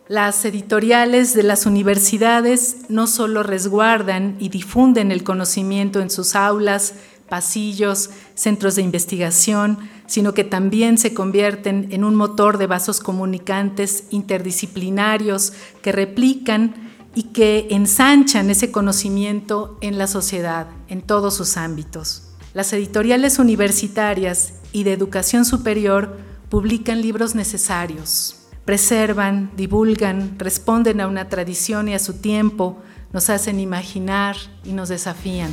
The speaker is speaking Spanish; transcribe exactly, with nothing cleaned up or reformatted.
Las editoriales de las universidades no solo resguardan y difunden el conocimiento en sus aulas, pasillos, centros de investigación, sino que también se convierten en un motor de vasos comunicantes interdisciplinarios que replican y que ensanchan ese conocimiento en la sociedad, en todos sus ámbitos. Las editoriales universitarias y de educación superior publican libros necesarios, preservan, divulgan, responden a una tradición y a su tiempo, nos hacen imaginar y nos desafían.